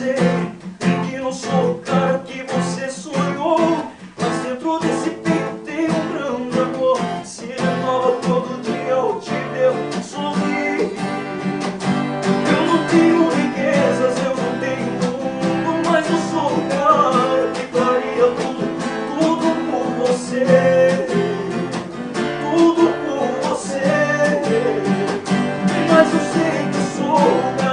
sei que não sou o cara que você sonhou, mas dentro desse peito tem um grande amor. Se renova todo dia ao te ver sorrir. Eu não tenho riquezas, eu não tenho mundo, mas eu sou o cara que faria tudo por você. Tudo por você. Mas eu sei que sou o